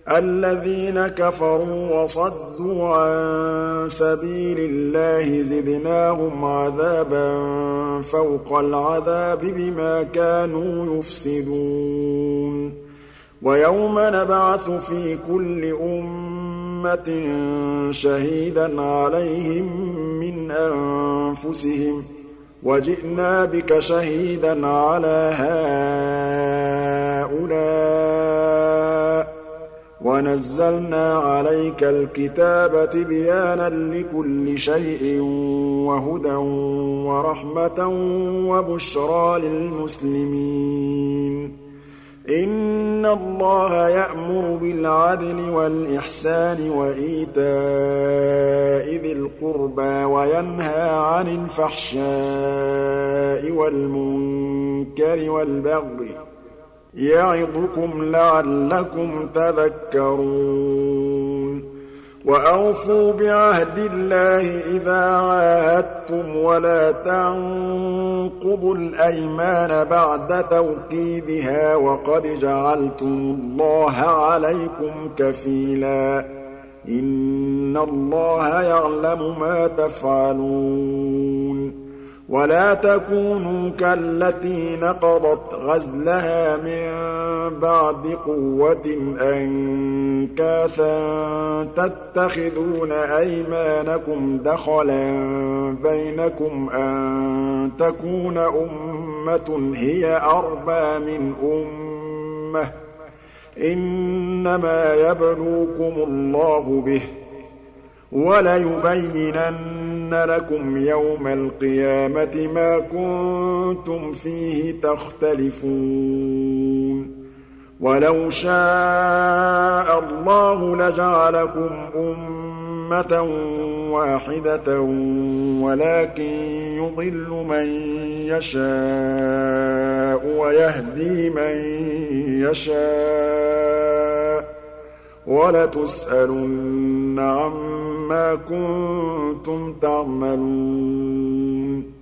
الذين كفروا وصدوا عن سبيل الله زدناهم عذابا فوق العذاب بما كانوا يفسدون ويوم نبعث في كل أمة شهيدا عليهم من أنفسهم وجئنا بك شهيدا على هؤلاء ونزلنا عليك الكتاب تبيانا لكل شيء وهدى ورحمة وبشرى للمسلمين إن الله يأمر بالعدل والإحسان وإيتاء ذي القربى وينهى عن الفحشاء والمنكر والبغي يعظكم لعلكم تذكرون وأوفوا بعهد الله إذا عاهدتم ولا تنقضوا الأيمان بعد توكيدها وقد جعلتم الله عليكم كفيلا إن الله يعلم ما تفعلون ولا تكونوا كالتي نقضت غزلها من بعد قوة أنكاثا تتخذون أيمانكم دخلا بينكم أن تكون أمة هي أربى من أمة إنما يبلوكم الله به وَلَيُبَيِّنَنَّ لَكُمْ يَوْمَ الْقِيَامَةِ مَا كُنتُمْ فِيهِ تَخْتَلِفُونَ وَلَوْ شَاءَ اللَّهُ لَجَعَلَكُمْ أُمَّةً وَاحِدَةً وَلَكِن يُضِلُّ مَن يَشَاءُ وَيَهْدِي مَن يَشَاءُ وَلَتُسْأَلُنَّ عَمَّا كُنتُمْ تَعْمَلُونَ